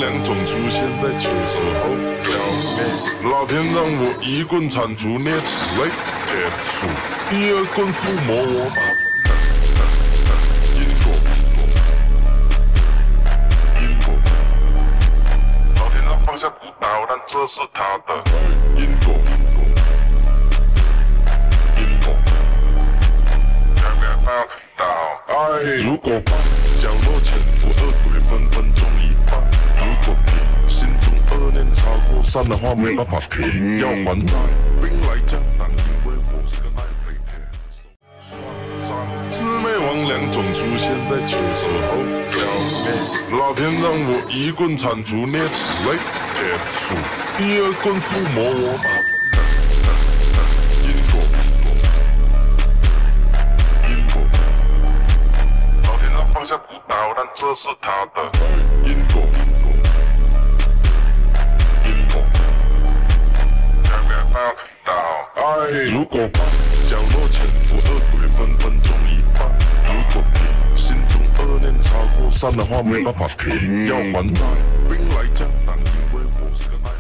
两种出现在切手后表面。老天让我一棍铲除啮齿类铁树，第二棍附魔我把因果。老天让放下屠刀，但这是他的因果。如果把角落潜伏恶鬼分分钟一半，如果你心中恶念超过3的话，没办法平，要还债，兵来将挡，因为我是个耐累铁。魑魅魍魉总出现在切手后表面，老天让我一棍铲除啮齿类铁树，第二棍附魔我把放下屠刀，但这是他的因果。如果把角落潜伏恶鬼分分钟一半，如果你心中恶念超过3的话，没办法平，要还债，兵来将挡，因为我是个耐